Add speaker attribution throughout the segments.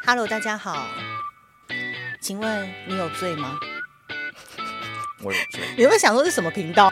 Speaker 1: Hello， 大家好，请问你有罪吗？
Speaker 2: 我有罪。
Speaker 1: 你会想说是什么频道？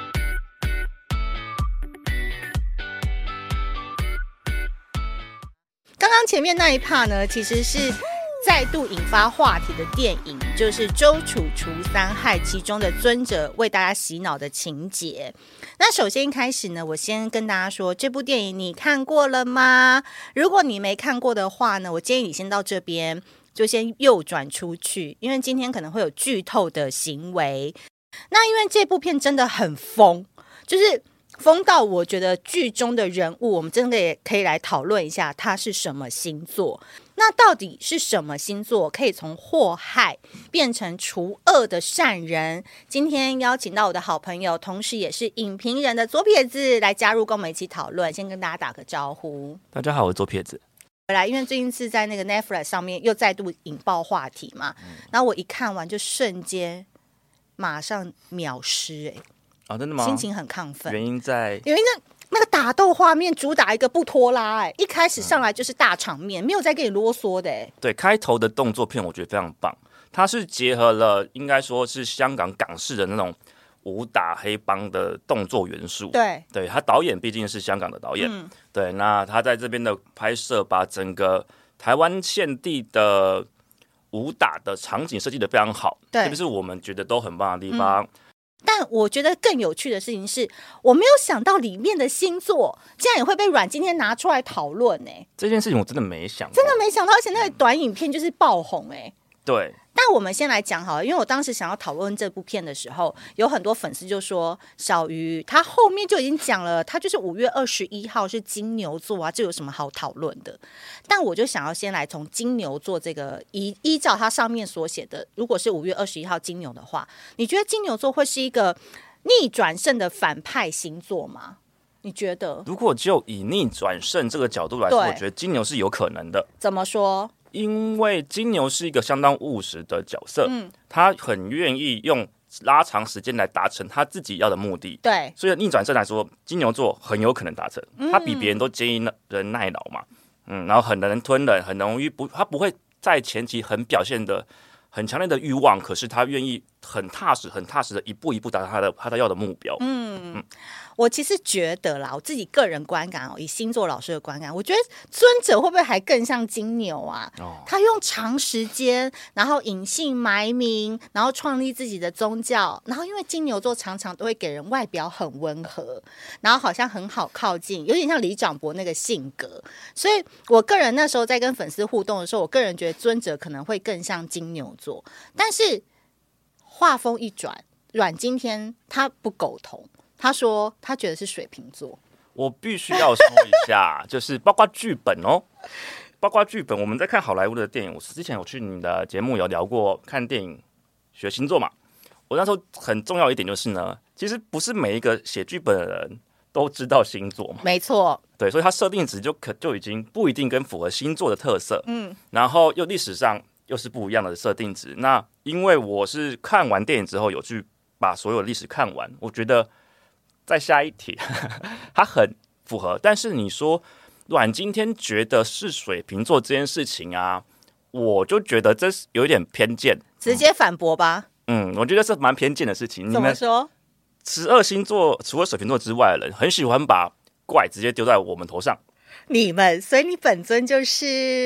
Speaker 1: 刚刚前面那一 part 呢，其实是再度引发话题的电影，就是周楚除三害其中的尊者为大家洗脑的情节。那首先一开始呢，我先跟大家说，这部电影你看过了吗？如果你没看过的话呢，我建议你先到这边就先右转出去，因为今天可能会有剧透的行为。那因为这部片真的很疯，就是疯到我觉得剧中的人物，我们真的也可以来讨论一下他是什么星座。那到底是什么星座可以从祸害变成除恶的善人？今天邀请到我的好朋友，同时也是影评人的左撇子来加入，跟我们一起讨论。先跟大家打个招呼。
Speaker 2: 大家好，我是左撇子。
Speaker 1: 因为最近是在那个 Netflix 上面又再度引爆话题嘛，然后我一看完就瞬间马上秒失
Speaker 2: 真的吗？
Speaker 1: 心情很亢奋。
Speaker 2: 原因在
Speaker 1: 那个打斗画面主打一个不拖拉一开始上来就是大场面，没有再跟你啰嗦的
Speaker 2: 对，开头的动作片我觉得非常棒，它是结合了应该说是香港港式的那种武打黑帮的动作元素。
Speaker 1: 对，
Speaker 2: 他导演毕竟是香港的导演，对，那他在这边的拍摄把整个台湾现地的武打的场景设计得非常好，
Speaker 1: 对，
Speaker 2: 这就是我们觉得都很棒的地方。
Speaker 1: 但我觉得更有趣的事情是，我没有想到里面的星座竟然也会被阮今天拿出来讨论
Speaker 2: 这件事情我真的没想过，
Speaker 1: 真的没想到，而且那个短影片就是爆红
Speaker 2: 对。
Speaker 1: 但我们先来讲好了，因为我当时想要讨论这部片的时候，有很多粉丝就说小鱼他后面就已经讲了，他就是5月21号是金牛座啊，这有什么好讨论的？但我就想要先来从金牛座这个依照他上面所写的，如果是5月21号金牛的话，你觉得金牛座会是一个逆转胜的反派星座吗？你觉得？
Speaker 2: 如果就以逆转胜这个角度来说，我觉得金牛是有可能的。
Speaker 1: 怎么说？
Speaker 2: 因为金牛是一个相当务实的角色，他很愿意用拉长时间来达成他自己要的目的。
Speaker 1: 对，
Speaker 2: 所以逆转胜来说，金牛座很有可能达成。他比别人都坚毅人耐劳嘛，然后很能吞忍，很容易他不会在前期很表现的很强烈的欲望，可是他愿意很踏实的一步一步达成他的要的目标。
Speaker 1: 我其实觉得啦，我自己个人观感以星座老师的观感，我觉得尊者会不会还更像金牛啊？他用长时间，然后隐姓埋名，然后创立自己的宗教，然后因为金牛座常常都会给人外表很温和，然后好像很好靠近，有点像李长博那个性格，所以我个人那时候在跟粉丝互动的时候，我个人觉得尊者可能会更像金牛座，但是话锋一转，阮今天他不苟同。他说他觉得是水瓶座。
Speaker 2: 我必须要说一下，就是包括剧本包括剧本，我们在看好莱坞的电影，我之前有去你的节目有聊过看电影学星座嘛。我那时候很重要一点就是呢，其实不是每一个写剧本的人都知道星座嘛。
Speaker 1: 没错，
Speaker 2: 对，所以他设定值就已经不一定跟符合星座的特色，然后又历史上又是不一样的设定值。那因为我是看完电影之后有去把所有历史看完，我觉得在下一题它很符合，但是你说阮今天觉得是水瓶座这件事情啊，我就觉得这是有一点偏见，
Speaker 1: 直接反驳吧。
Speaker 2: 我觉得是蛮偏见的事情。
Speaker 1: 怎么说
Speaker 2: ？12星座除了水瓶座之外的人，很喜欢把怪直接丢在我们头上。
Speaker 1: 所以你本尊就是……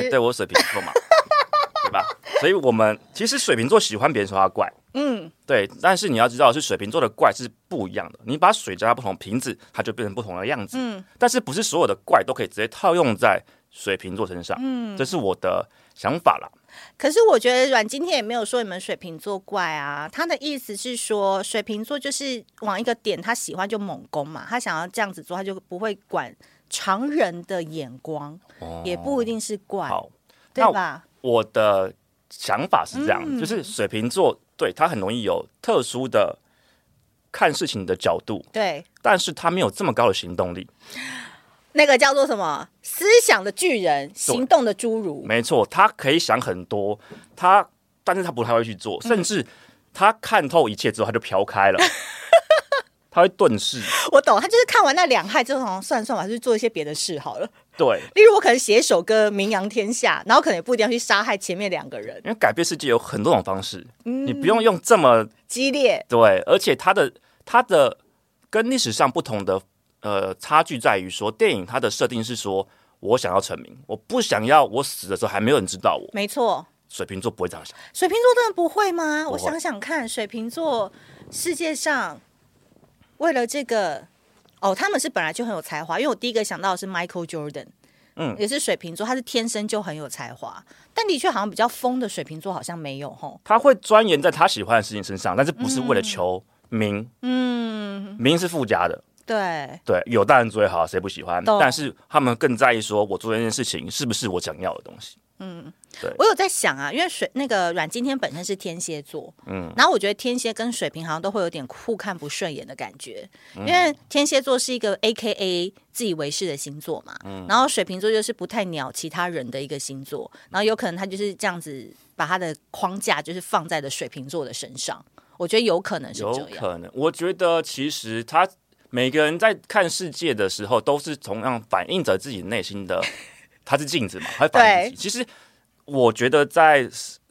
Speaker 2: 对，我水瓶座嘛，对吧？所以我们其实水瓶座喜欢别人说他怪。对，但是你要知道，是水瓶座的怪是不一样的。你把水加在不同瓶子，它就变成不同的样子。但是不是所有的怪都可以直接套用在水瓶座身上。这是我的想法啦。
Speaker 1: 可是我觉得阮今天也没有说你们水瓶座怪啊，他的意思是说水瓶座就是往一个点，他喜欢就猛攻嘛，他想要这样子做，他就不会管常人的眼光，也不一定是怪，对吧？
Speaker 2: 我的想法是这样，就是水瓶座对他很容易有特殊的看事情的角度，对，但是他没有这么高的行动力。
Speaker 1: 那个叫做什么？思想的巨人，行动的侏儒。
Speaker 2: 没错，他可以想很多，但是他不太会去做，甚至他看透一切之后，他就飘开了。他会遁世。
Speaker 1: 我懂，他就是看完那2害之后，算了，我还是做一些别的事好了。
Speaker 2: 对，
Speaker 1: 例如我可能写一首歌名扬天下，然后可能也不一定要去杀害前面2个人，
Speaker 2: 因为改变世界有很多种方式，你不用用这么
Speaker 1: 激烈。
Speaker 2: 对，而且它的跟历史上不同的差距在于说，电影它的设定是说我想要成名，我不想要我死的时候还没有人知道我。
Speaker 1: 没错，
Speaker 2: 水瓶座不会这样想。
Speaker 1: 水瓶座真的不会吗？
Speaker 2: 不会。
Speaker 1: 我想想看，水瓶座世界上为了这个他们是本来就很有才华，因为我第一个想到的是 Michael Jordan，也是水瓶座，他是天生就很有才华，但的确好像比较疯的水瓶座好像没有吼。
Speaker 2: 他会钻研在他喜欢的事情身上，但是不是为了求名，名是附加的。对，有当然最好，谁不喜欢？但是他们更在意说，我做这件事情是不是我想要的东西。对，
Speaker 1: 我有在想啊，因为那个阮经天本身是天蝎座，然后我觉得天蝎跟水瓶好像都会有点互看不顺眼的感觉，因为天蝎座是一个 AKA 自以为是的星座嘛，然后水瓶座就是不太鸟其他人的一个星座，然后有可能他就是这样子把他的框架就是放在了水瓶座的身上，我觉得有可能是这样。
Speaker 2: 有可能，我觉得其实每个人在看世界的时候，都是同样反映着自己内心的，它是镜子嘛，它会反映自己。其实我觉得在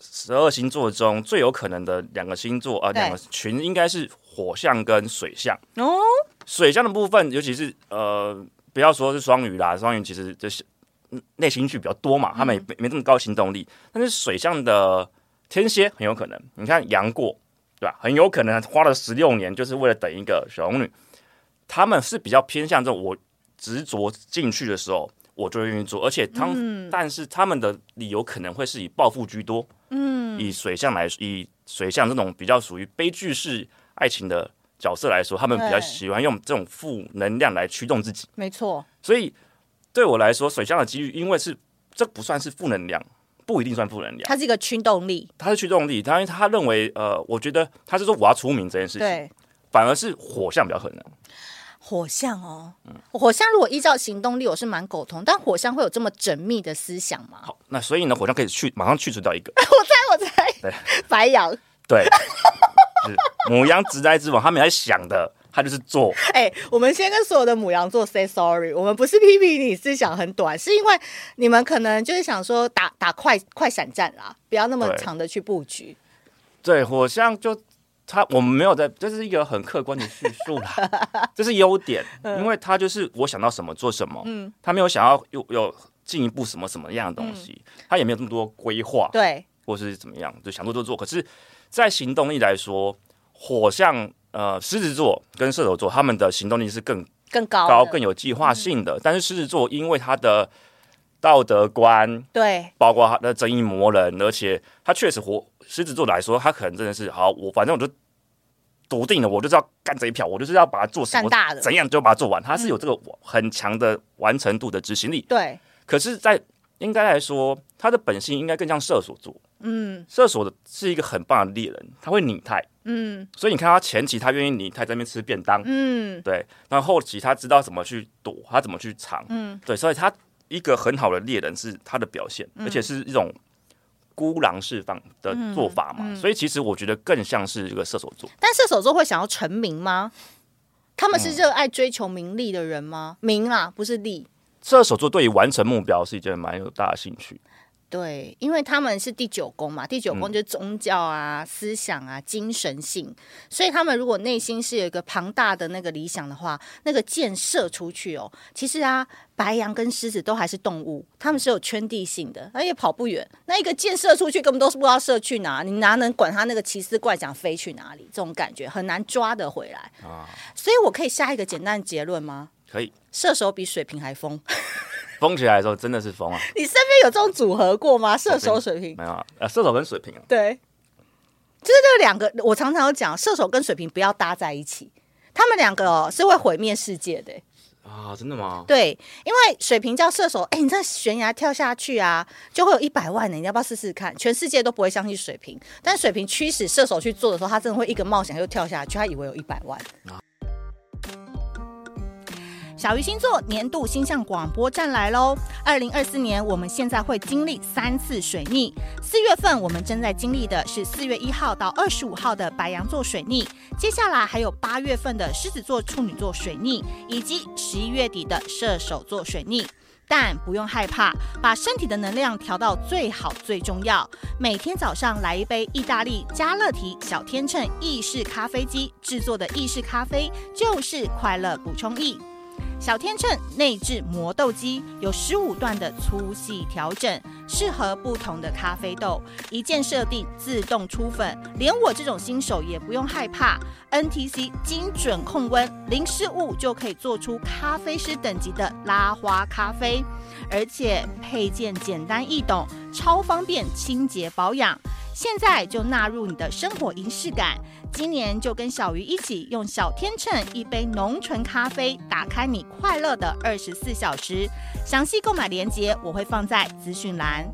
Speaker 2: 12星座中，最有可能的2个星座2个群，应该是火象跟水象。水象的部分，尤其是不要说是双鱼啦，双鱼其实就是内心戏比较多嘛，他们没这么高行动力。但是水象的天蝎很有可能，你看杨过，对吧？很有可能花了16年，就是为了等一个小龙女。他们是比较偏向这种，我执着进去的时候，我就愿意做，而且但是他们的理由可能会是以报复居多。以水象这种比较属于悲剧式爱情的角色来说，他们比较喜欢用这种负能量来驱动自己。
Speaker 1: 没错，
Speaker 2: 所以对我来说，水象的几率，因为这不算是负能量，不一定算负能量，
Speaker 1: 它是一个驱动力，
Speaker 2: 它是驱动力。他认为我觉得他是说我要出名这件事情，
Speaker 1: 对，
Speaker 2: 反而是火象比较可能。
Speaker 1: 火象火象如果依照行动力，我是蛮苟同，但火象会有这么缜密的思想吗？
Speaker 2: 好，那所以呢，火象可以马上去除掉一个。
Speaker 1: 我猜，对，白羊，
Speaker 2: 对，是牡羊直来直往，他们在想的，他就是做。
Speaker 1: 我们先跟所有的牡羊座 say sorry， 我们不是批评你思想很短，是因为你们可能就是想说打快闪战啦，不要那么长的去布局。
Speaker 2: 对，火象我们没有在，这是一个很客观的叙述啦，这是优点，因为他就是我想到什么做什么，他没有想要有进一步什么什么样的东西，他也没有这么多规划，
Speaker 1: 对，
Speaker 2: 或是怎么样，就想做就做。可是，在行动力来说，火象狮子座跟射手座，他们的行动力是更高、更有计划性的，但是狮子座因为他的道德观，
Speaker 1: 对，
Speaker 2: 包括他的正义魔人，而且他确实狮子座来说，他可能真的是好，反正我就笃定了，我就是要干这一票，我就是要把它做什么，干大的，怎样就把它做完。他是有这个很强的完成度的执行力。
Speaker 1: 对，
Speaker 2: 可是，应该来说，他的本性应该更像射手座。射手是一个很棒的猎人，他会拟态。所以你看他前期他愿意拟态在那边吃便当。对，然后后期他知道怎么去躲，他怎么去藏。对，所以他一个很好的猎人是他的表现，而且是一种孤狼释放的做法嘛，所以其实我觉得更像是这个射手座。
Speaker 1: 但射手座会想要成名吗？他们是热爱追求名利的人吗？名啊，不是利。
Speaker 2: 射手座对于完成目标是一件蛮有大的兴趣。
Speaker 1: 对，因为他们是第9宫嘛，第9宫就是宗教啊、思想啊、精神性，所以他们如果内心是有一个庞大的那个理想的话，那个箭射出去其实白羊跟狮子都还是动物，他们是有圈地性的，而且跑不远。那一个箭射出去，根本都是不知道射去哪，你哪能管他那个奇思怪想飞去哪里？这种感觉很难抓得回来所以我可以下一个简单的结论吗？
Speaker 2: 可以，
Speaker 1: 射手比水瓶还疯。
Speaker 2: 疯起来的时候真的是疯啊！
Speaker 1: 你身边有这种组合过吗？射手、水瓶？
Speaker 2: 没有射手跟水瓶
Speaker 1: 对，就是这2个，我常常有讲，射手跟水瓶不要搭在一起，他们2个是会毁灭世界的
Speaker 2: 真的吗？
Speaker 1: 对，因为水瓶叫射手，你这悬崖跳下去就会有100万你要不要试试看？全世界都不会相信水瓶，但水瓶驱使射手去做的时候，他真的会一个冒险又跳下去，他以为有100万。小鱼星座年度星象广播站来咯！2024年，我们现在会经历3次水逆。4月份我们正在经历的是4月1号到25号的白羊座水逆，接下来还有8月份的狮子座、处女座水逆，以及11月底的射手座水逆。 但不用害怕，把身体的能量调到最好最重要。每天早上来一杯意大利加乐提小天秤意式咖啡机制作的意式咖啡，就是快乐补充液。小天秤内置磨豆机，有15段的粗细调整，适合不同的咖啡豆，一键设定自动出粉，连我这种新手也不用害怕。NTC 精准控温，零失误就可以做出咖啡师等级的拉花咖啡，而且配件简单易懂，超方便清洁保养。现在就纳入你的生活仪式感，今年就跟小鱼一起用小天秤一杯浓醇咖啡，打开你快乐的24小时。详细购买链接我会放在资讯栏。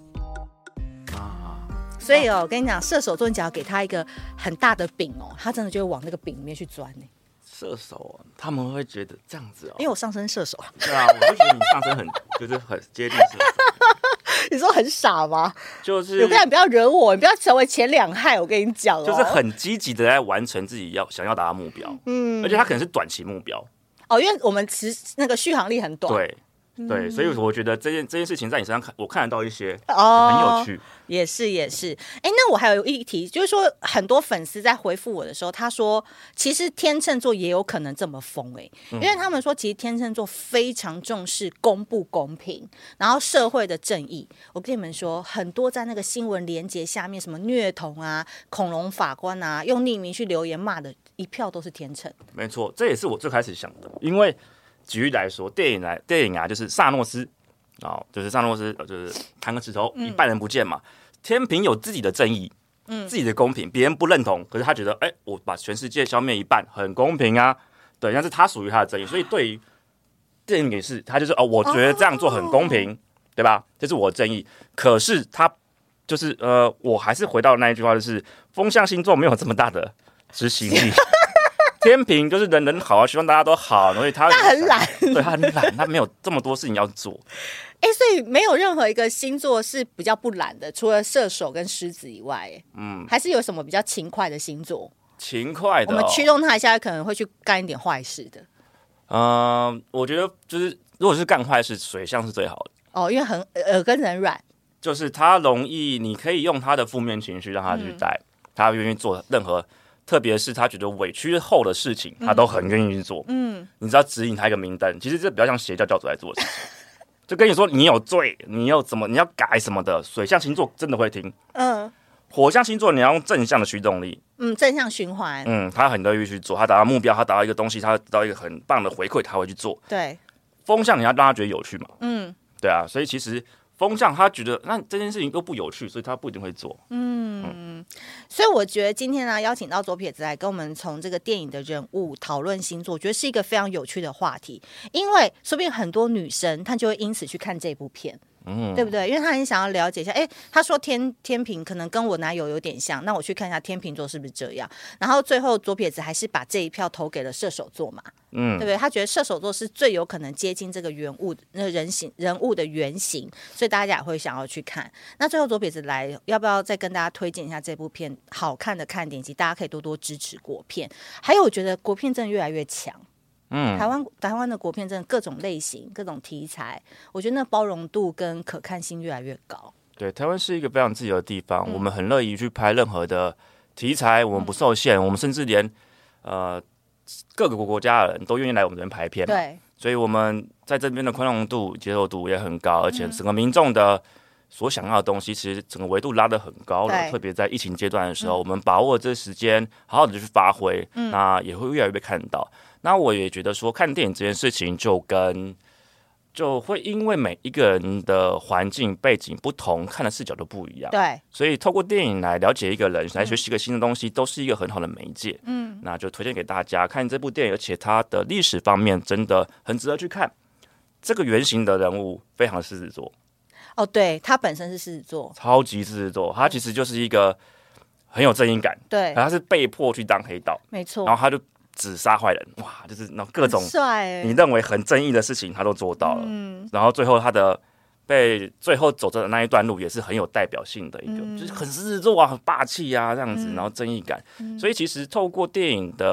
Speaker 1: 所以我跟你讲，射手座你只要给他一个很大的饼他真的就会往那个饼里面去钻
Speaker 2: 射手他们会觉得这样子
Speaker 1: 因为我上升射手。
Speaker 2: 对啊，我会觉得你上升就是很接近射手。
Speaker 1: 你说很傻吗？
Speaker 2: 就是
Speaker 1: 我跟你讲，你不要惹我，你不要成为前2害。我跟你讲
Speaker 2: 就是很积极的在完成自己想要达到目标。而且他可能是短期目标
Speaker 1: 因为我们那个续航力很短。
Speaker 2: 对，所以我觉得这件事情在你身上我看得到一些很有趣。
Speaker 1: 也是。那我还有一题，就是说很多粉丝在回复我的时候，他说其实天秤座也有可能这么疯因为他们说其实天秤座非常重视公不公平，然后社会的正义。我跟你们说，很多在那个新闻连结下面什么虐童啊、恐龙法官啊，用匿名去留言骂的一票都是天秤。
Speaker 2: 没错，这也是我最开始想的，因为举例来说，电影就是萨诺斯就是萨诺斯就是弹个石头一半人不见嘛。天平有自己的正义，自己的公平，别人不认同，可是他觉得我把全世界消灭一半很公平啊。对，但是他属于他的正义，所以对于电影也是，他就是我觉得这样做很公平，对吧？这是我的正义。可是他就是我还是回到那一句话，就是风象星座没有这么大的执行力。天平就是人好啊，希望大家都好，所以他
Speaker 1: 很懒，
Speaker 2: 对，他很懒，他没有这么多事情要做。
Speaker 1: 所以没有任何一个星座是比较不懒的，除了射手跟狮子以外，还是有什么比较勤快的星座？
Speaker 2: 勤快的，
Speaker 1: 我们驱动他一下，可能会去干一点坏事的。
Speaker 2: 我觉得就是如果是干坏事，水象是最好的
Speaker 1: 因为很耳根很软，
Speaker 2: 就是他容易，你可以用他的负面情绪让他去带，他愿意做任何。特别是他觉得委屈后的事情，他都很愿意去做。你只要指引他一个明灯，其实这比较像邪教教主在做的事情。就跟你说，你有罪，你要怎么，你要改什么的。水象星座真的会听。火象星座你要用正向的驱动力。
Speaker 1: 正向循环。
Speaker 2: 他很乐意去做，他达到目标，他达到一个东西，他得到一个很棒的回馈，他会去做。
Speaker 1: 对。
Speaker 2: 风象你要让他觉得有趣嘛。对啊，所以其实。风象他觉得那这件事情都不有趣，所以他不一定会做。
Speaker 1: 所以我觉得今天呢，邀请到左撇子来跟我们从这个电影的人物讨论星座，我觉得是一个非常有趣的话题，因为说不定很多女生她就会因此去看这部片。对不对？因为他很想要了解一下，他说天平可能跟我男友有点像，那我去看一下天秤座是不是这样。然后最后左撇子还是把这一票投给了射手座嘛，对不对？他觉得射手座是最有可能接近这个人物的原型，所以大家也会想要去看。那最后左撇子来，要不要再跟大家推荐一下这部片好看的看点，以及大家可以多多支持国片？还有，我觉得国片真的越来越强。台湾的国片真的各种类型、各种题材，我觉得那包容度跟可看性越来越高。
Speaker 2: 对，台湾是一个非常自由的地方，我们很乐意去拍任何的题材，我们不受限，我们甚至连各个国家的人都愿意来我们这边拍片。
Speaker 1: 对，
Speaker 2: 所以我们在这边的宽容度、接受度也很高，而且整个民众的所想要的东西，其实整个维度拉得很高了。特别在疫情阶段的时候，我们把握这时间，好好的去发挥，那也会越来越被看到。那我也觉得说，看电影这件事情就会因为每一个人的环境背景不同，看的视角都不一样。
Speaker 1: 对，
Speaker 2: 所以透过电影来了解一个人，来学习一个新的东西，都是一个很好的媒介。那就推荐给大家看这部电影，而且它的历史方面真的很值得去看。这个原型的人物非常狮子座。
Speaker 1: 对，他本身是狮子座，
Speaker 2: 超级狮子座，他其实就是一个很有正义感。
Speaker 1: 对，
Speaker 2: 他是被迫去当黑道，
Speaker 1: 没错。
Speaker 2: 然后他就只杀坏人，哇，就是那各种你认为很正义的事情，他都做到了。然后最后他的最后走着的那一段路，也是很有代表性的一个，就是很狮子座啊，很霸气啊这样子，然后正义感。所以其实透过电影的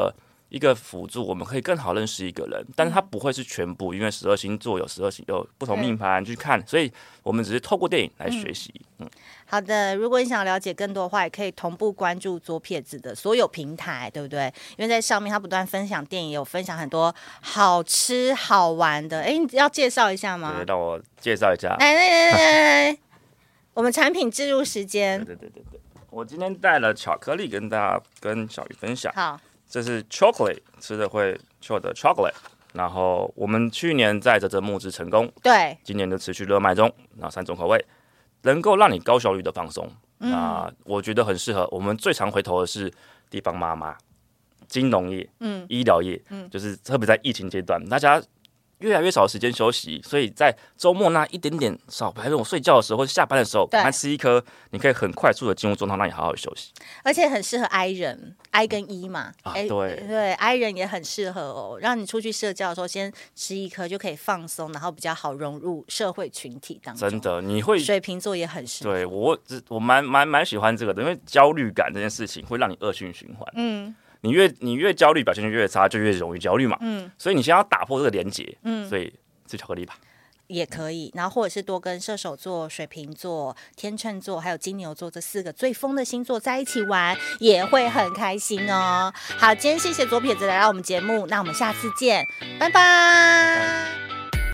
Speaker 2: 一个辅助，我们可以更好认识一个人，但是它不会是全部，因为12星座有不同命盘去看，所以我们只是透过电影来学习。
Speaker 1: 好的，如果你想了解更多的话，也可以同步关注左撇子的所有平台，对不对？因为在上面他不断分享电影，有分享很多好吃好玩的。哎，你要介绍一下吗？
Speaker 2: 对，让我介绍一下。
Speaker 1: 来，我们产品置入时间。
Speaker 2: 对，我今天带了巧克力跟小鱼分享。
Speaker 1: 好，
Speaker 2: 这是 chocolate 吃的会 chill 的 chocolate， 然后我们去年在泽募资成功，
Speaker 1: 对，
Speaker 2: 今年就持续热卖中，然后3种口味。能够让你高效率的放松，我觉得很适合。我们最常回头的是地方妈妈、金融业、医疗业，就是特别在疫情阶段，大家越来越少时间休息，所以在周末那一点点少，比如我睡觉的时候或者下班的时候，赶快吃一颗，你可以很快速的进入状态，让你好好休息。
Speaker 1: 而且很适合 I 人 ，I 跟 E 嘛，
Speaker 2: 对
Speaker 1: ，I 人也很适合哦，让你出去社交的时候先吃一颗就可以放松，然后比较好融入社会群体当中。
Speaker 2: 真的，你会
Speaker 1: 水瓶座也很适合。
Speaker 2: 对我蛮喜欢这个的，因为焦虑感这件事情会让你恶性循环。你越焦虑，表现越差，就越容易焦虑嘛。所以你先要打破这个连结。所以吃巧克力吧。
Speaker 1: 也可以，然后或者是多跟射手座、水瓶座、天秤座还有金牛座这4个最疯的星座在一起玩，也会很开心哦。好，今天谢谢左撇子来到我们节目，那我们下次见，拜拜。